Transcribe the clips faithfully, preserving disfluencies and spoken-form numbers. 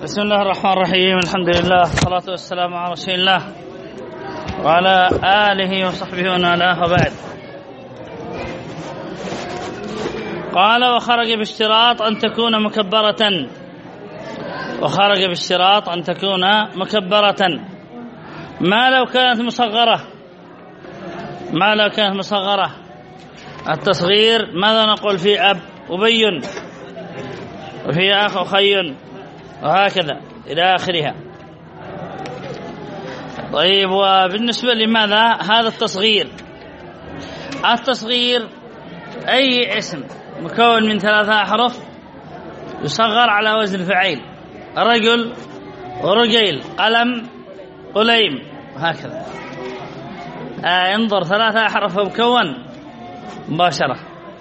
بسم الله الرحمن الرحيم. الحمد لله والصلاة والسلام على رسول الله وعلى آله وصحبه ومن والاه، وبعد. قال: وخرج باشتراط أن تكون مكبرة وخرج باشتراط أن تكون مكبرة ما لو كانت مصغرة ما لو كانت مصغرة التصغير ماذا نقول؟ في أب أبي، وفي أخ أخي، وهكذا إلى آخرها. طيب، وبالنسبة لماذا هذا التصغير؟ التصغير أي اسم مكون من ثلاثة أحرف يصغر على وزن فعيل: رجل ورجيل، قلم قليم، وهكذا. آه انظر، ثلاثة أحرف مكون مباشرة: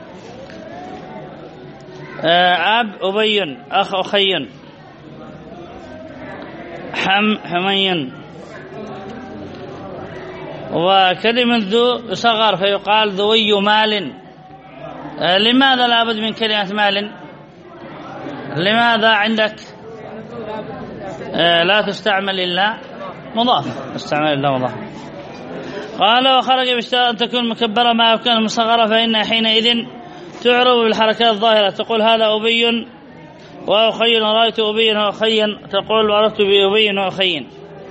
آه أب أبي، أخ أخي، حم حمي. وكلمة ذو يصغر فيقال ذوي مال. آه لماذا لابد من كلمة مال؟ لماذا عندك آه لا تستعمل إلا مضاف؟ تستعمل إلا مضاف. قال: وخرج باشتراط أن تكون مكبرة ما كان مصغرة فإنها حينئذ تعرب بالحركات الظاهرة، تقول هذا أبي وأخي، ورأيت أبي وأخي، تقول مررت بأبي وأخي.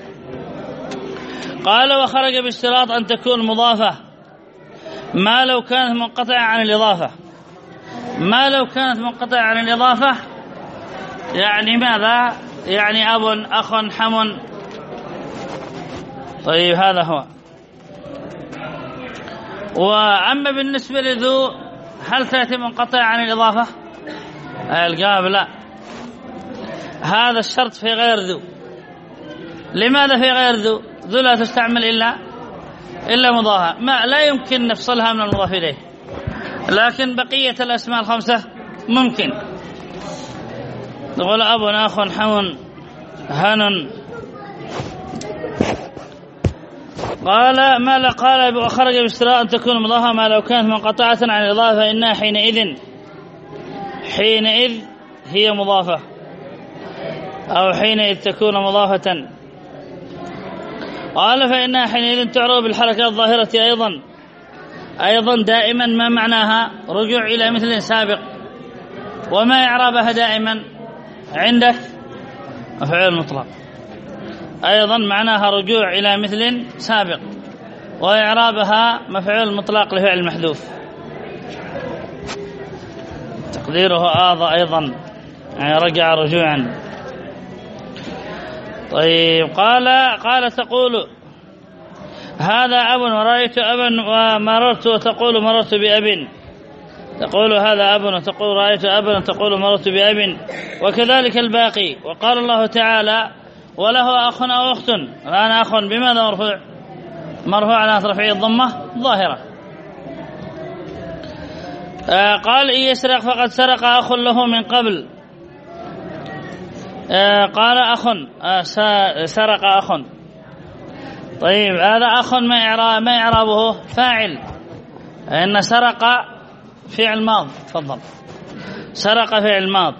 قال: وخرج باشتراط أن تكون مضافة ما لو كانت منقطعة عن الإضافة. ما لو كانت منقطعة عن الإضافة يعني ماذا؟ يعني أب، أخ، حم. طيب، هذا هو. وأما بالنسبة لذو، هل تأتي منقطعة عن الإضافة؟ الجواب لا. هذا الشرط في غير ذو. لماذا في غير ذو؟ ذو لا تستعمل إلا إلا مضافة، ما لا يمكن نفصلها من المضاف إليه، لكن بقية الأسماء الخمسة ممكن. نقول أب، أخ، حم، هن. قال: ما لا قال وخرج باشتراط أن تكون مضافة ما لو كانت منقطعة عن الإضافة إنها حينئذ حينئذ هي مضافة، أو حينئذ تكون مضافة. قال: فإنها حينئذ تعرب بالحركات الظاهرة أيضا أيضا دائما. ما معناها؟ رجوع إلى مثل سابق. وما إعرابها دائما عندك؟ مفعول مطلق. أيضا معناها رجوع إلى مثل سابق، وإعرابها مفعول مطلق لفعل محذوف، تقديره آضى أيضا، يعني رجع رجوعا. طيب، قال قال تقول هذا أب ورأيت أبا ومررت، وتقول مررت بأب. تقول هذا أب وتقول رأيت أبا وتقول مررت بأب، وكذلك الباقي. وقال الله تعالى: وله أخ أو أخت. الآن أخ بماذا مرفوع؟ مرفوع على رفعه الضمة ظاهرة. آه قال: إن يسرق فقد سرق أخ له من قبل. آه قال: أخ آه سرق أخ. طيب، هذا أخ ما إعراب ما إعرابه؟ فاعل، إن سرق فعل ماض. تفضل، سرق فعل ماض،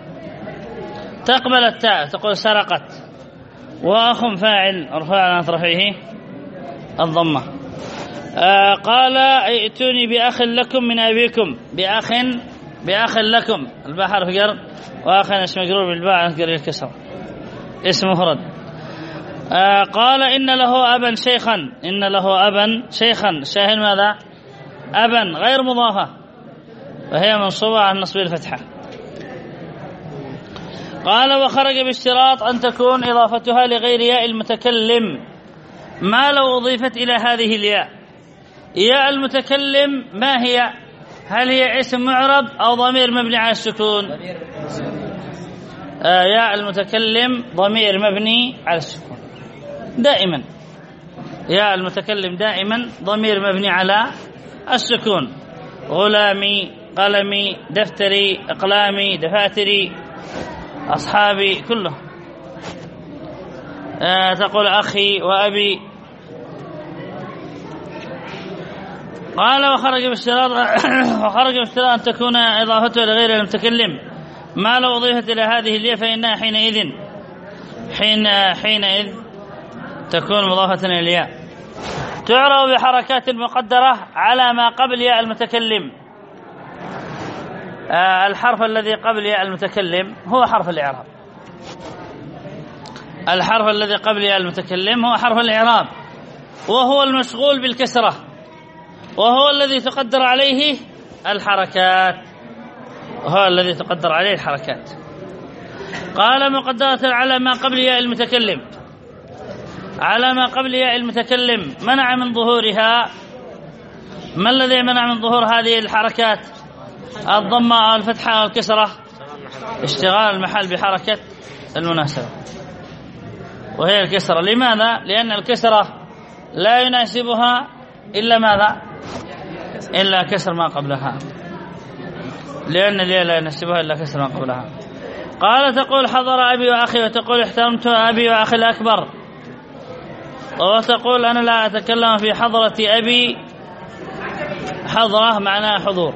تقبل التاء تقول سرقت. وأخ فاعل مرفوع على رفعه الضمة. آه قال: ائتوني بأخ لكم من أبيكم. بأخ بأخ لكم، الباء حرف جر، وأخ اسم مجرور بالباء عن جر الكسر، اسم مفرد. آه قال: إن له أبا شيخا. إن له أبا شيخا، شاهد ماذا؟ أبا غير مضافة، وهي منصوبة على النصب الفتحة. قال: وخرج باشتراط أن تكون إضافتها لغير ياء المتكلم ما لو أضيفت إلى هذه الياء. ياء المتكلم ما هي؟ هل هي اسم معرب أو ضمير مبني على السكون؟ آه ياء المتكلم ضمير مبني على السكون دائما. ياء المتكلم دائما ضمير مبني على السكون: غلامي، قلمي، دفتري، أقلامي، دفاتري، أصحابي، كله. آه تقول أخي وأبي. قال: وخرج باشتراط وخرج باشتراط أن تكون إضافته لغير المتكلم ما لو أضيفت إلى هذه الياء فإنها حينئذ حين حينئذ تكون مضافة إلى الياء. تعرف بحركات مقدرة على ما قبل ياء المتكلم. آه الحرف الذي قبل ياء المتكلم هو حرف الإعراب. الحرف الذي قبل ياء المتكلم هو حرف الإعراب، وهو المشغول بالكسرة، وهو الذي تقدر عليه الحركات، وهو الذي تقدر عليه الحركات. قال مقدرة على ما قبل ياء المتكلم. على ما قبل ياء المتكلم منع من ظهورها. ما الذي منع من ظهور هذه الحركات؟ الضمة أو الفتحة أو الكسرة. اشتغال المحل بحركة المناسبة وهي الكسرة. لماذا؟ لأن الكسرة لا يناسبها إلا ماذا؟ إلا كسر ما قبلها، لأن الياء لا يناسبها إلا كسر ما قبلها. قال تقول حضر أبي وأخي، وتقول احترمت أبي وأخي الأكبر، وتقول أنا لا أتكلم في حضرة أبي. حضرة معناها حضور.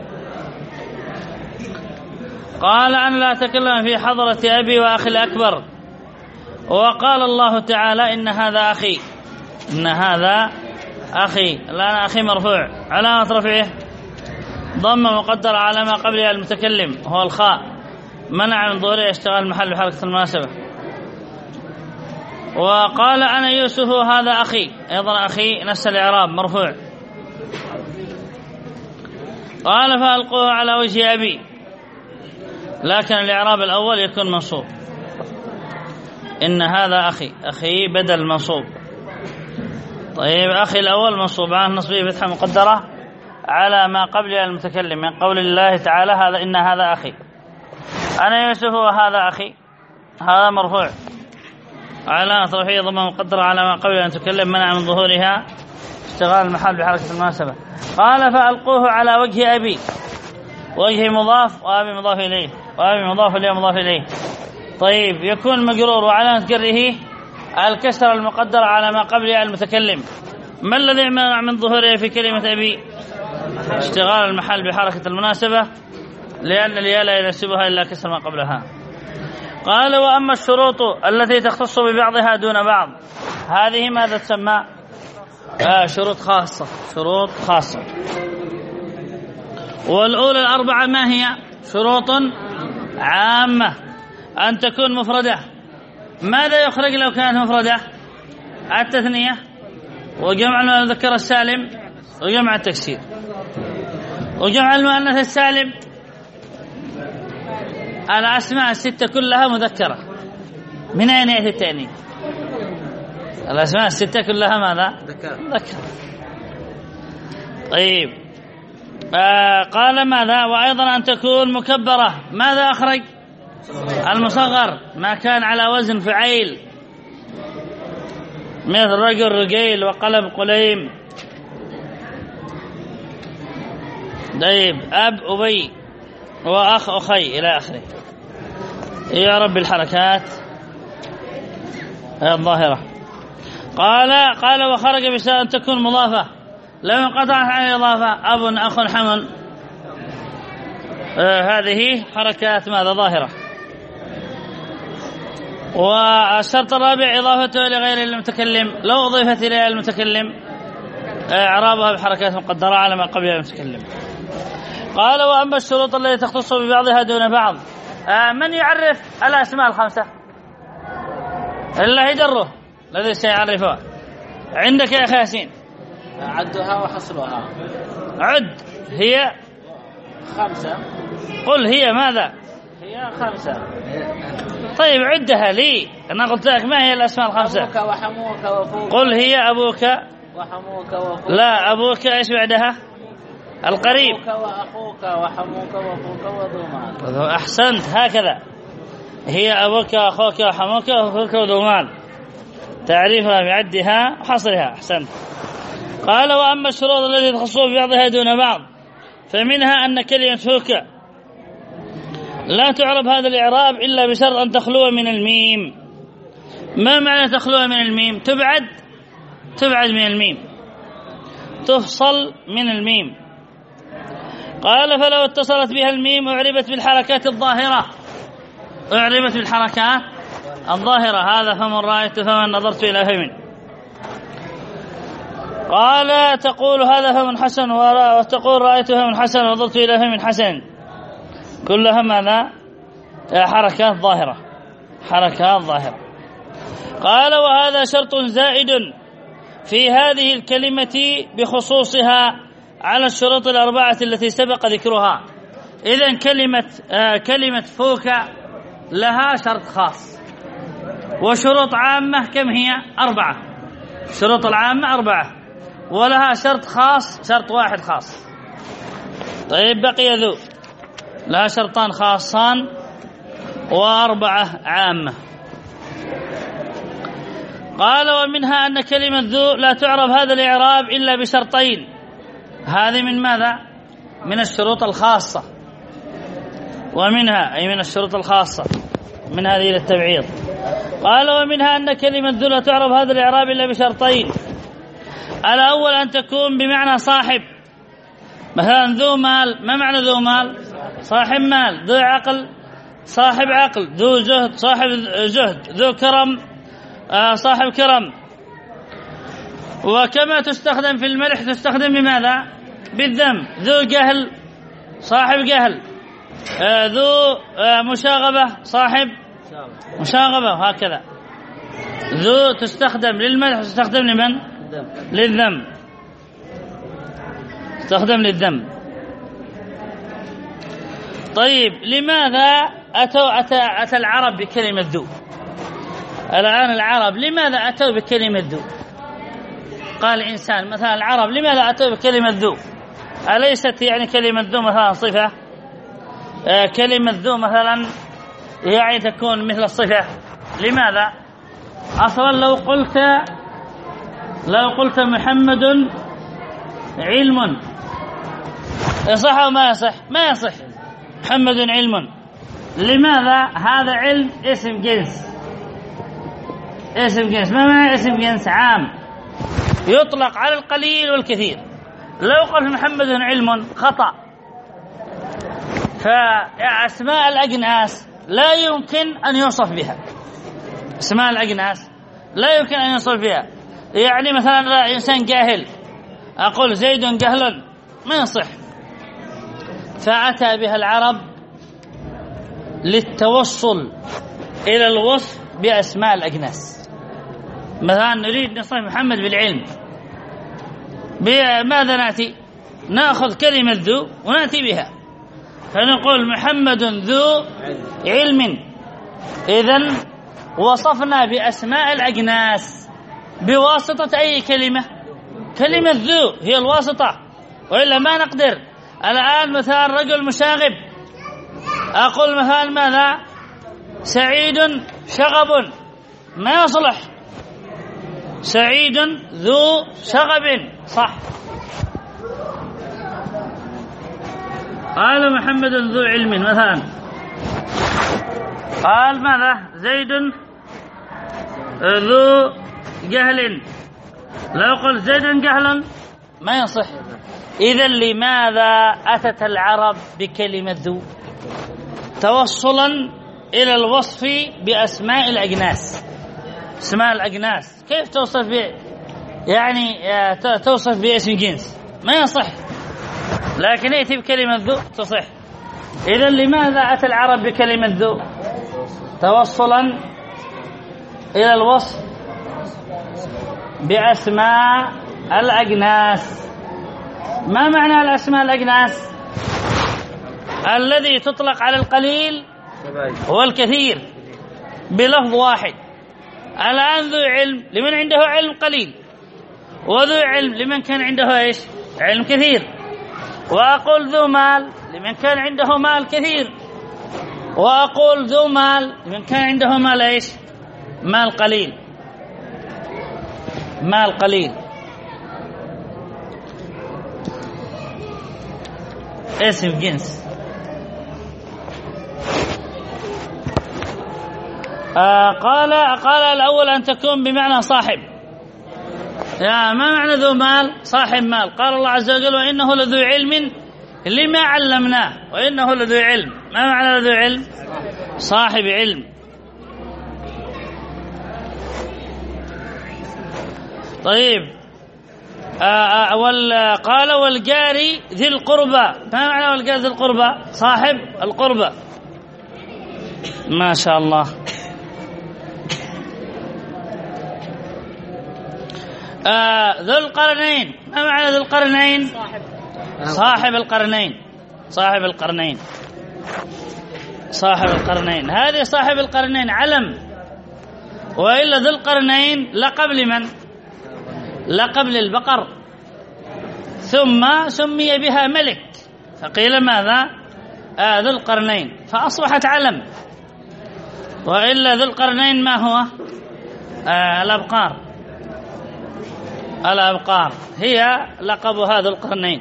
قال أنا لا أتكلم في حضرة أبي وأخي الأكبر. وقال الله تعالى إن هذا أخي. إن هذا أخي. الآن أخي مرفوع، علامة رفعه ضمة مقدرة على ما قبلها المتكلم هو الخاء، منع من ظهوره اشتغال المحل بحركة المناسبة. وقال أنا يوسف هذا أخي، أيضا أخي نفس الإعراب مرفوع. قال فألقوه على وجه أبي، لكن الإعراب الأول يكون منصوب. إن هذا أخي، أخي بدل منصوب. طيب أخي الأول منصوب عنه نصبه فتحة مقدرة على ما قبل المتكلم من قول الله تعالى هذا إن هذا أخي. أنا يوسف وهذا أخي، هذا مرفوع علامة رفعه ضمة مقدرة على ما قبل أن تكلم منع من ظهورها اشتغال المحل بحركة المناسبة. قال فألقوه على وجه أبي. وجه مضاف وأبي مضاف إليه، وأبي مضاف إليه مضاف إليه. طيب يكون مجرور وعلامة جره الكسر المقدرة على ما قبل المتكلم. ما الذي منع من ظهوره في كلمة أبي؟ اشتغال المحل بحركة المناسبة، لأن الياء لا يناسبها إلا كسر ما قبلها. قال وأما الشروط التي تختص ببعضها دون بعض، هذه ماذا تسمى؟ آه شروط خاصة. شروط خاصة. والأولى الأربعة ما هي؟ شروط عامة، أن تكون مفردة. ماذا يخرج لو كانت مفردة؟ التثنية وجمع المذكر السالم وجمع التكسير. وجمع المؤنث السالم الأسماء الستة كلها مذكرة. من أين يأتي التأنيث؟ الأسماء الستة كلها ماذا؟ مذكرة. طيب آه قال ماذا؟ وأيضا أن تكون مكبرة. ماذا أخرج؟ المصغر ما كان على وزن فعيل، مثل رجل رجيل وقلم قليم. طيب أب أبي وأخ أخي إلى آخره، يعرف بالحركات الظاهرة. قال قال وخرج بشأن أن تكون مضافة لو انقطعت عن الإضافة أب أخ حمل. آه هذه حركات ماذا؟ ظاهرة. والشرط الرابع إضافته لغير المتكلم، لو أضيفت إلى المتكلم إعرابها بحركات مقدرة على ما قبل المتكلم. قال وأما الشروط التي تختص ببعضها دون بعض، آه من يعرف الأسماء الخمسة؟ الله يدره الذي سيعرفها. عندك يا أخي ياسين؟ عدها وحصرها. عد. هي خمسة. قل هي ماذا؟ هي خمسة. طيب عدها لي، أنا قلت لك ما هي الأسماء الخمسة؟ أبوك وحموك وفوك. قل هي أبوك وحموك وفوك. لا أبوك إيش بعدها؟ القريب. أبوك وأخوك وحموك وفوك وذو مال. أحسنت، هكذا هي أبوك وأخوك وحموك وفوك وذو مال، تعريفها بعدها وحصرها. أحسنت. قال وأما الشروط التي تخص ببعضها دون بعض فمنها أن كلمة فوك لا تعرب هذا الإعراب إلا بشرط أن تخلو من الميم. ما معنى تخلو من الميم؟ تبعد تبعد من الميم، تفصل من الميم. قال فلو اتصلت بها الميم أعربت بالحركات الظاهرة. أعربت بالحركات الظاهرة هذا فمن رأيت فمن نظرت إلى فم. قال تقول هذا فم حسن وتقول رأيت فم حسن ونظرت إلى فم حسن، كلها ماذا؟ حركات ظاهرة، حركات ظاهرة. قال وهذا شرط زائد في هذه الكلمة بخصوصها على الشروط الأربعة التي سبق ذكرها. إذن كلمة آه كلمة فوك لها شرط خاص، وشروط عامة كم هي؟ أربعة. الشروط العامة أربعة ولها شرط خاص، شرط واحد خاص. طيب بقي ذو، لها شرطان خاصان وأربعة عامة. قال ومنها أن كلمة ذو لا تعرف هذا الإعراب إلا بشرطين. هذه من ماذا؟ من الشروط الخاصة، ومنها أي من الشروط الخاصة من هذه للتبعيض. قال ومنها أن كلمة ذو لا تعرف هذا الإعراب إلا بشرطين. الأول أن تكون بمعنى صاحب، مثلا ذو مال، ما معنى ذو مال؟ صاحب مال. ذو عقل، صاحب عقل. ذو زهد، صاحب زهد. ذو كرم، صاحب كرم. وكما تستخدم في المدح تستخدم بماذا؟ بالذم. ذو جهل، صاحب جهل. ذو مشاغبة، صاحب مشاغبة، وهكذا. ذو تستخدم للمدح تستخدم لمن؟ للذم، تستخدم للذم. طيب لماذا أتوا أتى, أتى العرب بكلمة ذو؟ الآن العرب لماذا أتوا بكلمة ذو؟ قال إنسان مثلا العرب لماذا أتوا بكلمة ذو؟ أليست يعني كلمة ذو مثلا صفة؟ آه كلمة ذو مثلا يعني تكون مثل الصفة. لماذا؟ أصلا لو قلت لو قلت محمد علم يصح أو ما يصح؟ ما يصح. محمد علم. لماذا؟ هذا علم اسم جنس، اسم جنس. ما معنى اسم جنس؟ عام، يطلق على القليل والكثير. لو قلت محمد علم خطأ. فأسماء الأجناس لا يمكن أن يوصف بها، اسماء الأجناس لا يمكن أن يوصف بها. يعني مثلا إنسان جاهل أقول زيد جهل، ما يصح. فأتى بها العرب للتوصل إلى الوصف بأسماء الأجناس. مثلا نريد نصف محمد بالعلم، بماذا نأتي؟ نأخذ كلمة ذو ونأتي بها، فنقول محمد ذو علم. إذن وصفنا بأسماء الأجناس بواسطة أي كلمة؟ كلمة ذو هي الواسطة، وإلا ما نقدر. الآن مثلا رجل مشاغب أقول مثلا ماذا؟ سعيد شغب، ما يصلح. سعيد ذو شغب صح. قال محمد ذو علم مثلا. قال ماذا؟ زيد ذو جهل. لو قلت زيد جهل ما يصح. إذن لماذا أتت العرب بكلمة ذو؟ توصلا إلى الوصف بأسماء الأجناس. اسماء الأجناس كيف توصف ب... يعني توصف باسم جنس؟ ما يصح. لكن يأتي بكلمة ذو تصح. إذن لماذا أتى العرب بكلمة ذو؟ توصلا إلى الوصف بأسماء الأجناس. ما معنى الأسماء الأجناس؟ الذي تطلق على القليل والكثير بلفظ واحد. الآن ذو علم لمن عنده علم قليل، وذو علم لمن كان عنده إيش؟ علم كثير. وأقول ذو مال لمن كان عنده مال كثير، وأقول ذو مال لمن كان عنده مال إيش؟ مال قليل، مال قليل. اسم جنس. آه قال قال الأول أن تكون بمعنى صاحب. يا ما معنى ذو مال؟ صاحب مال. قال الله عز وجل وإنه لذو علم لما علمناه، وإنه لذو علم. ما معنى لذو علم؟ صاحب علم. طيب آه وال قال والجاري ذي القربى. ما معنى والجاري ذي القربى؟ صاحب القربى. ما شاء الله. آه ذو القرنين. ما معنى ذو القرنين؟ صاحب صاحب القرنين. صاحب القرنين صاحب القرنين. هذه صاحب القرنين علم، وإلا ذو القرنين لقب لمن؟ لقب للبقر، ثم سمي بها ملك فقيل ماذا؟ آه ذو القرنين، فأصبحت علم. وإلا ذو القرنين ما هو؟ آه الأبقار. الأبقار هي لقبها ذو القرنين.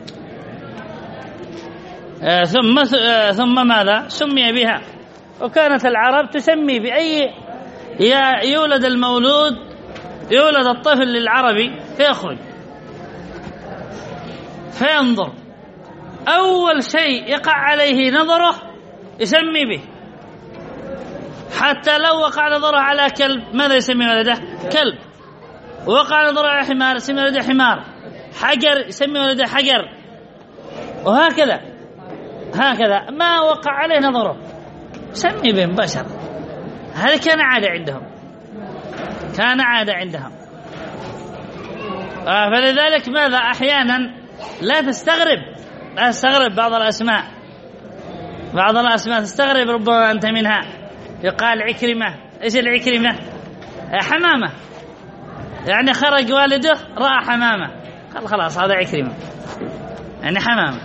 آه ثم آه ثم ماذا؟ سمي بها. وكانت العرب تسمي بأي يولد المولود، يولد الطفل للعربي فيخرج فينظر، أول شيء يقع عليه نظره يسمي به، حتى لو وقع نظره على كلب ماذا يسمي ولده؟ كلب. ووقع نظره على حمار يسمي ولده حمار، حجر يسمي ولده حجر، وهكذا هكذا ما وقع عليه نظره سمي به مباشرة. هذا كان عادة عندهم، كان عادة عندهم. آه فلذلك ماذا أحيانا لا تستغرب لا تستغرب بعض الأسماء بعض الأسماء تستغرب ربما أنت منها. يقال عكرمة. إيش العكرمة؟ حمامة، يعني خرج والده رأى حمامة قال خلاص هذا عكرمة، يعني حمامة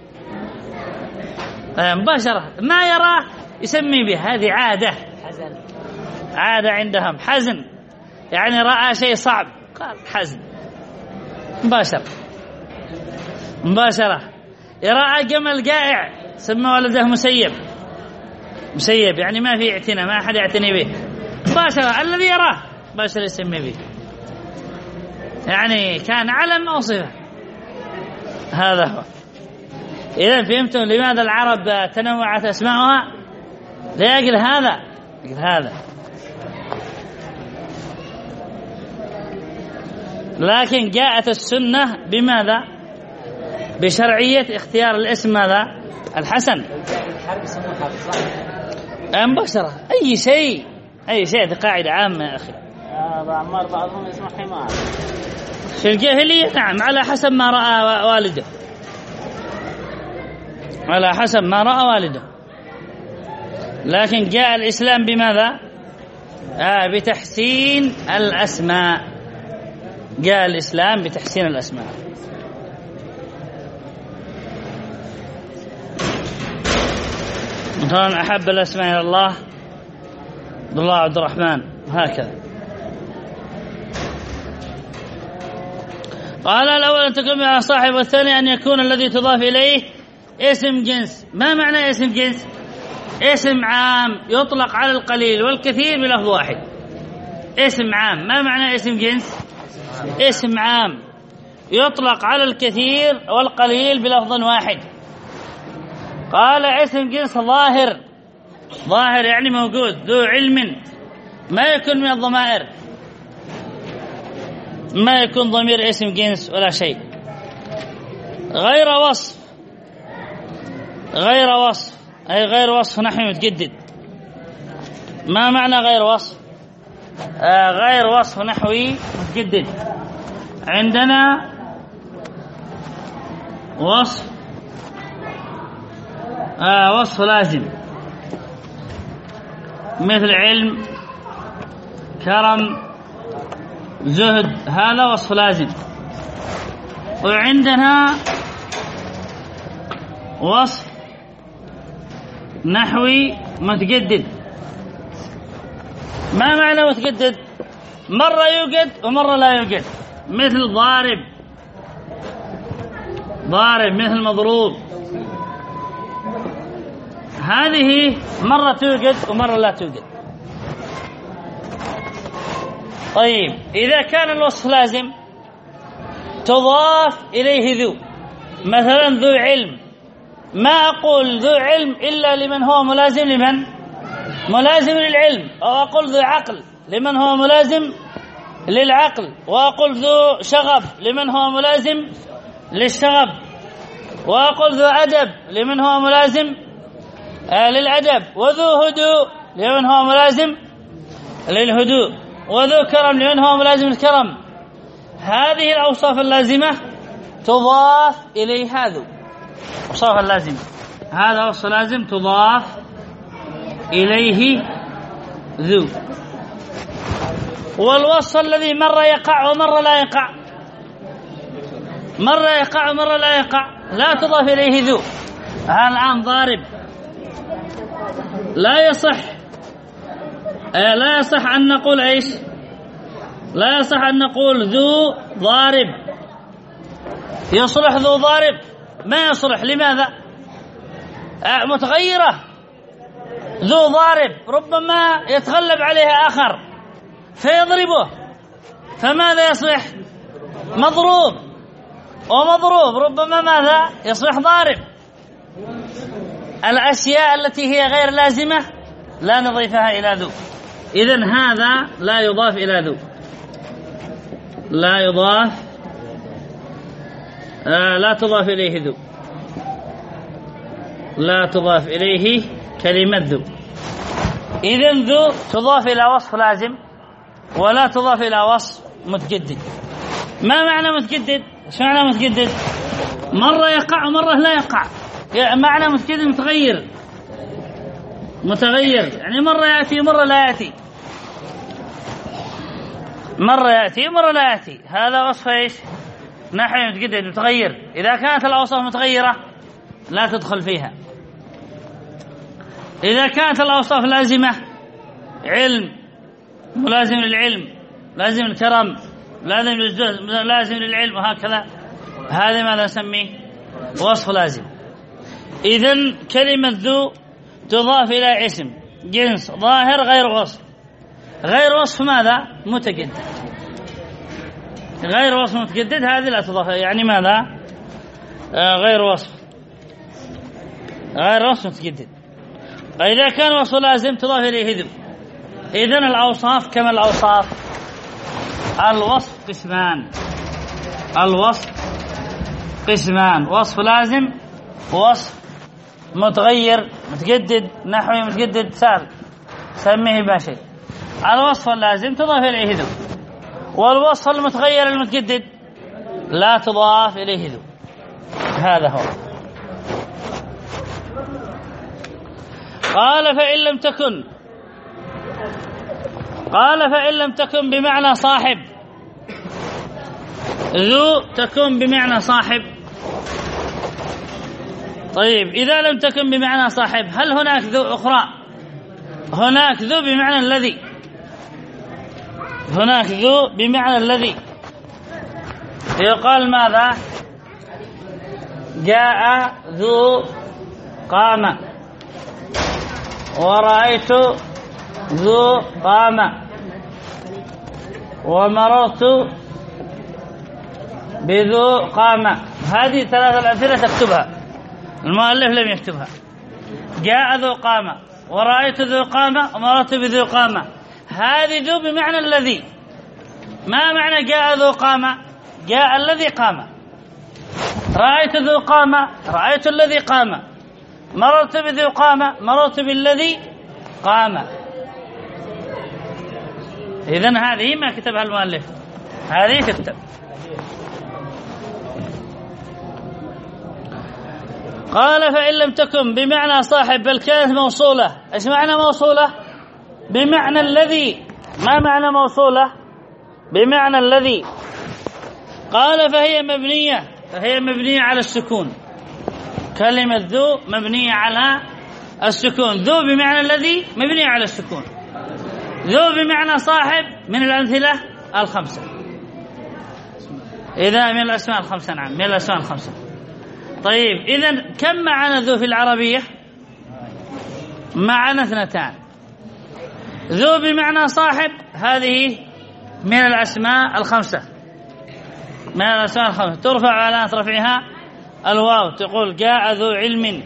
آه مباشرة ما يراه يسمي به. هذه عادة حزن. عادة عندهم حزن، يعني رأى شيء صعب قال حزن مباشرة مباشرة. يرى جمل جائع سمى ولده مسيب. مسيب يعني ما في اعتناء، ما أحد يعتني به مباشرة. الذي يراه مباشرة يسمي به، يعني كان علم أو صفة. هذا هو. إذا فهمتم لماذا العرب تنوعت أسماءها؟ لأجل هذا لأجل هذا. لكن جاءت السنة بماذا؟ بشرعية اختيار الاسم ماذا؟ الحسن. مباشرة أي شيء أي شيء. هذه قاعدة عامة يا أخي. عمار بعضهم اسمه حمار في الجاهلية. نعم على حسب ما رأى والده، على حسب ما رأى والده. لكن جاء الإسلام بماذا؟ آه بتحسين الأسماء. جاء الإسلام بتحسين الأسماء. مثلا أحب الأسماء إلى الله عبد الله عبد الرحمن، هكذا. قال الأول أن تكون مع صاحب، والثاني أن يكون الذي تضاف إليه اسم جنس. ما معنى اسم جنس؟ اسم عام يطلق على القليل والكثير بلفظ واحد. اسم عام. ما معنى اسم جنس؟ اسم عام يطلق على الكثير والقليل بلفظ واحد. قال اسم جنس ظاهر. ظاهر يعني موجود، ذو علم، ما يكون من الضمائر، ما يكون ضمير اسم جنس ولا شيء. غير وصف. غير وصف أي غير وصف نحو متجدد. ما معنى غير وصف؟ آه غير وصف نحوي متجدد. عندنا وصف آه وصف لازم مثل علم، كرم، زهد، هذا وصف لازم. وعندنا وصف نحوي متجدد. ما معنى متجدد؟ مرة يوجد ومرة لا يوجد. مثل ضارب، ضارب مثل مضروب. هذه مرة توجد ومرة لا توجد. طيب إذا كان الوصف لازم تضاف إليه ذو. مثلا ذو علم، ما أقول ذو علم إلا لمن هو ملازم لمن؟ ملازم للعلم. أو أقول ذو عقل لمن هو ملازم للعقل، وأقول ذو شغب لمن هو ملازم للشغب، وأقول ذو أدب لمن هو ملازم آه للأدب، وذو هدوء لمن هو ملازم للهدوء، وذو كرم لمن هو ملازم الكرم. هذه الأوصاف اللازمة تضاف إليها ذو. أوصاف اللازمة، هذا وصف لازم تضاف إليه ذو. والوصف الذي مرة يقع ومرة لا يقع، مرة يقع ومرة لا يقع، لا تضاف إليه ذو. الآن ضارب لا يصح آه لا يصح أن نقول إيش؟ لا يصح أن نقول ذو ضارب. يصلح ذو ضارب؟ ما يصلح. لماذا؟ آه متغيرة. ذو ضارب ربما يتغلب عليه آخر فيضربه، فماذا يصلح؟ مضروب. ومضروب ربما ماذا يصلح؟ ضارب. الأشياء التي هي غير لازمة لا نضيفها إلى ذو. إذن هذا لا يضاف إلى ذو، لا يضاف آه لا تضاف إليه ذو، لا تضاف إليه كلمة ذو. إذن ذو تضاف إلى وصف لازم ولا تضاف إلى وصف متجدد. ما معنى متجدد؟ ايش معنى متجدد؟ مرة يقع ومرة لا يقع. يعني معنى متجدد متغير، متغير يعني مرة يأتي ومرة لا يأتي، مرة يأتي ومرة لا يأتي. هذا وصف ايش؟ نحو متجدد متغير. إذا كانت الأوصاف متغيرة لا تدخل فيها. إذا كانت الأوصاف لازمة، علم ملازم للعلم، لازم الكرم، لازم للجهد، لازم للعلم، وهكذا، هذا ماذا نسميه؟ وصف لازم. إذن كلمة ذو تضاف إلى اسم جنس ظاهر غير وصف. غير وصف ماذا؟ متجدد. غير وصف متجدد هذه لا تضاف. يعني ماذا؟ آه غير وصف، غير وصف متجدد. إذا كان وصف لازم تضاف إليه ذو. إذن الأوصاف كما الأوصاف. الوصف قسمان، الوصف قسمان: وصف لازم ووصف متغير متجدد. نحوي متجدد سهل، سميه باشي. الوصف اللازم تضاف إليه ذو، والوصف المتغير المتجدد لا تضاف إليه ذو. هذا هو. قال فإن لم تكن قال فإن لم تكن بمعنى صاحب. ذو تكون بمعنى صاحب. طيب إذا لم تكن بمعنى صاحب هل هناك ذو أخرى؟ هناك ذو بمعنى الذي، هناك ذو بمعنى الذي. يقال ماذا؟ جاء ذو قام، ورأيت ذو قام، ومررت بذو قام. هذه ثلاث الأمثلة تكتبها، المؤلف لم يكتبها. جاء ذو قام، ورأيت ذو قام، ومررت بذو قام. هذه ذو بمعنى الذي. ما معنى جاء ذو قام؟ جاء الذي قام. رأيت ذو قام، رأيت الذي قام. مررت بذو قام، مررت بالذي قام. إذن هذه ما كتبها المؤلف، هذه تكتب. قال فإن لم تكن بمعنى صاحب بل كانت موصولة. إيش معنى موصولة؟ بمعنى الذي. ما معنى موصولة؟ بمعنى الذي. قال فهي مبنية، فهي مبنية على السكون. كلمة ذو مبنية على السكون. ذو بمعنى الذي مبنية على السكون. ذو بمعنى صاحب من الأمثلة الخمسة. إذا من الأسماء الخمسة. نعم من الأسماء الخمسة. طيب إذن كم معنى ذو في العربية؟ معنى اثنتان. ذو بمعنى صاحب هذه من الأسماء الخمسة، من الأسماء الخمسة ترفع على رفعها الواو، تقول جاء ذو علم.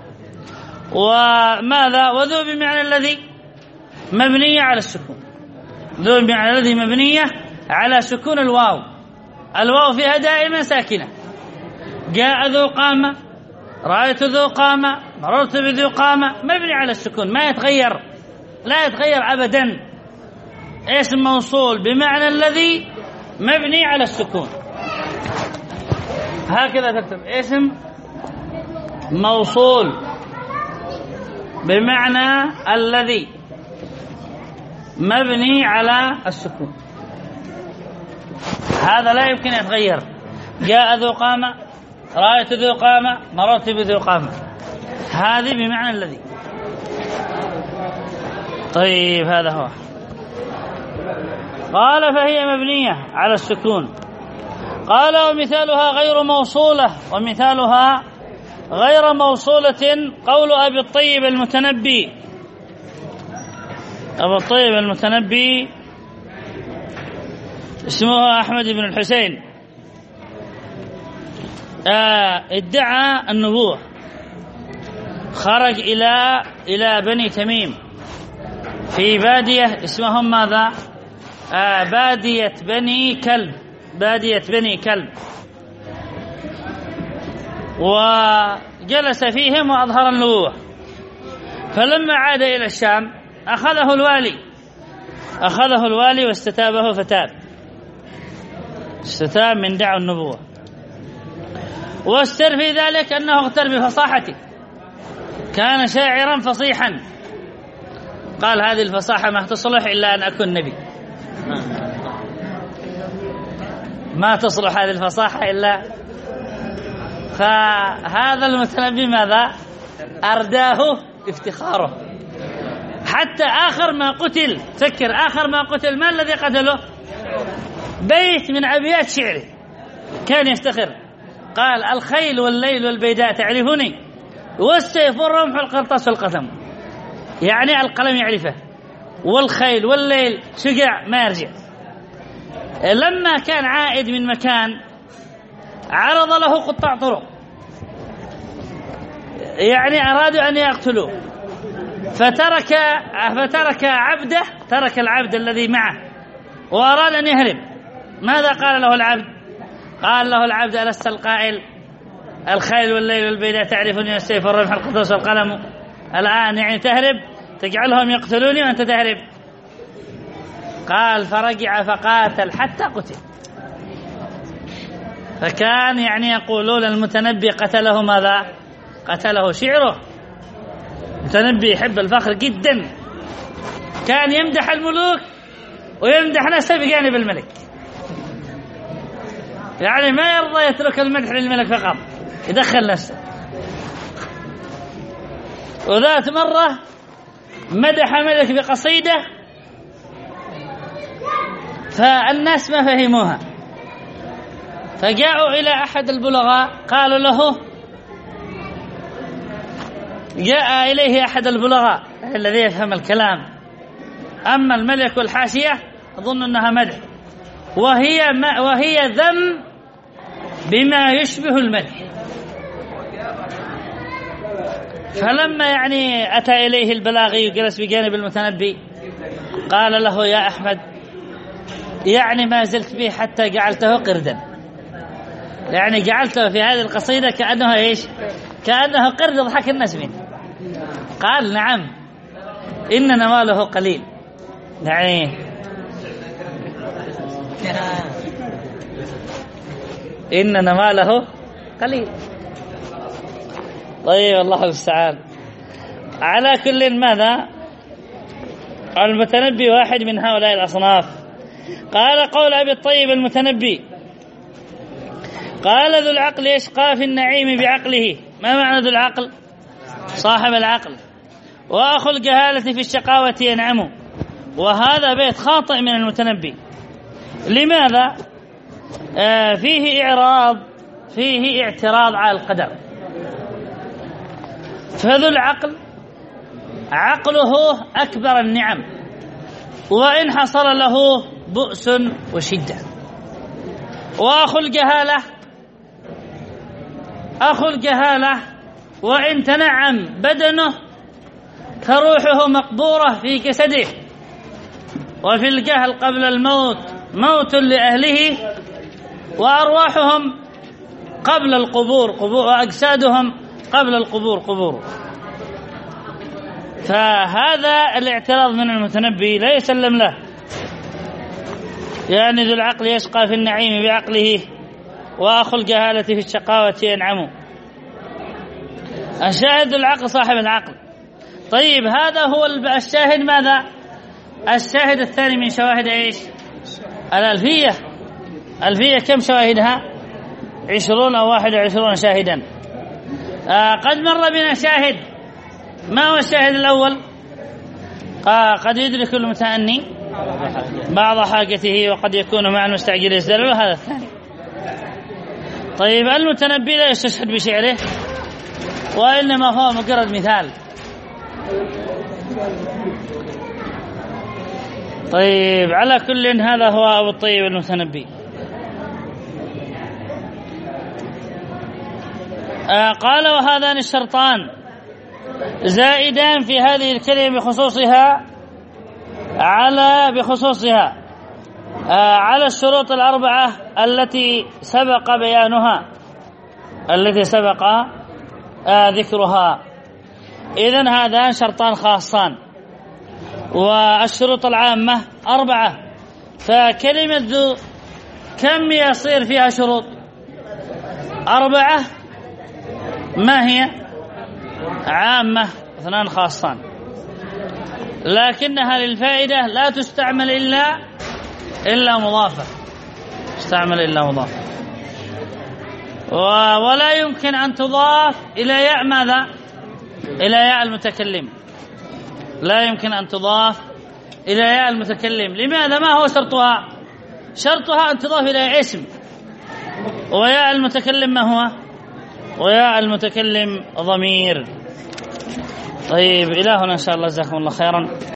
وماذا؟ وذو بمعنى الذي مبنية على السكون. ذو بمعنى الذي مبنية على سكون الواو. الواو فيها دائما ساكنة. جاء ذو قامة، رأيت ذو قامة، مررت بذو قامة، مبني على السكون ما يتغير، لا يتغير أبدا. اسم موصول بمعنى الذي مبني على السكون. هكذا تكتب اسم موصول بمعنى الذي مبني على السكون، هذا لا يمكن يتغير. جاء ذو قامة، رأيت ذو قامة، مررت بذو قامة، هذه بمعنى الذي. طيب هذا هو. قال فهي مبنية على السكون. قال ومثالها غير موصولة، ومثالها غير موصولة قول أبي الطيب المتنبي. أبو الطيب المتنبي اسمه أحمد بن الحسين، آه ادعى النبوة، خرج إلى إلى بني تميم في بادية اسمهم ماذا؟ آه بادية بني كلب، بادية بني كلب، وجلس فيهم وأظهر النبوة. فلما عاد إلى الشام أخذه الوالي أخذه الوالي واستتابه فتاب، استتاب من دعوى النبوة. واستر في ذلك أنه اغتر بفصاحته، كان شاعرا فصيحا. قال هذه الفصاحة ما تصلح إلا أن أكون نبي، ما تصلح هذه الفصاحة إلا. فهذا المتنبي ماذا؟ أرداه افتخاره. حتى آخر ما قتل، فكر آخر ما قتل ما الذي قتله؟ بيت من أبيات شعره كان يفتخر. قال الخيل والليل والبيداء تعرفني، والسيف والرمح والقرطاس والقثم، يعني القلم يعرفه، والخيل والليل شقع ما يرجع. لما كان عائد من مكان عرض له قطاع طرق، يعني أرادوا أن يقتلوه، فترك فترك عبده، ترك العبد الذي معه وأراد أن يهرب. ماذا قال له العبد؟ قال له العبد ألست القائل الخيل والليل والبيداء تعرفني، والسيف والرمح والقرطاس والقلم؟ الآن يعني تهرب، تجعلهم يقتلوني وأنت تهرب. قال فرجع فقاتل حتى قتل. فكان يعني يقولون المتنبي قتله ماذا؟ قتله شعره. المتنبي يحب الفخر جدا، كان يمدح الملوك ويمدح نفسه بجانب الملك، يعني ما يرضى يترك المدح للملك فقط، يدخل نفسه. وذات مرة مدح ملك بقصيدة فالناس ما فهموها، فجاءوا إلى أحد البلغاء قالوا له، جاء إليه أحد البلغاء الذي يفهم الكلام، أما الملك والحاشية أظن أنها مدح، وهي وهي ذم بما يشبه المدح. فلما يعني أتى إليه البلاغي وجلس بجانب المتنبي قال له يا أحمد، يعني ما زلت به حتى جعلته قردا، يعني جعلته في هذه القصيدة كأنه إيش؟ كأنه قرد يضحك الناس منه. قال نعم إن نواله قليل، يعني إن نواله قليل. طيب الله المستعان. على كل ماذا؟ المتنبي واحد من هؤلاء الأصناف. قال قول أبي الطيب المتنبي، قال ذو العقل يشقى في النعيم بعقله. ما معنى ذو العقل؟ صاحب العقل. وأخو الجهالة في الشقاوة ينعم. وهذا بيت خاطئ من المتنبي. لماذا؟ آه فيه إعراض، فيه اعتراض على القدر. فذو العقل عقله أكبر النعم، وإن حصل له بؤس وشدة. وأخو الجهالة أخو الجهالة وإن تنعم بدنه فروحه مقبورة في جسده. وفي الجهل قبل الموت موت لأهله وأرواحهم قبل القبور قبور وأجسادهم قبل القبور قبور. فهذا الاعتراض من المتنبي لا يسلم له، يعني ذو العقل يشقى في النعيم بعقله وأخو الجهالة في الشقاوة ينعم. الشاهد العقل صاحب العقل. طيب هذا هو الشاهد. ماذا الشاهد الثاني من شواهد ايش؟ الألفية. ألفية كم شواهدها؟ عشرون أو واحد وعشرون شاهدا. آه قد مر بنا شاهد. ما هو الشاهد الأول؟ آه قد يدرك المتأني بعض حاجته وقد يكون مع المستعجل يزدل، وهذا الثاني. طيب المتنبي لا يستشهد بشعره وإنما هو مجرد مثال. طيب على كل هذا هو أبو الطيب المتنبي. آه قال وهذان الشرطان زائدان في هذه الكلمة بخصوصها على بخصوصها آه على الشروط الأربعة التي سبق بيانها التي سبق آه ذكرها. إذن هذان شرطان خاصان، والشروط العامة أربعة. فكلمة ذو كم يصير فيها شروط؟ أربعة. ما هي؟ عامة اثنان خاصان، لكنها للفائدة لا تستعمل إلا إلا مضافة تستعمل إلا مضافة ولا يمكن أن تضاف إلى ياء ماذا؟ إلى ياء المتكلم. لا يمكن أن تضاف إلى ياء المتكلم. لماذا؟ ما هو شرطها؟ شرطها أن تضاف إلى اسم، وياء المتكلم ما هو؟ وياء المتكلم ضمير. طيب إلى هنا إن شاء الله، جزاكم الله خيرا.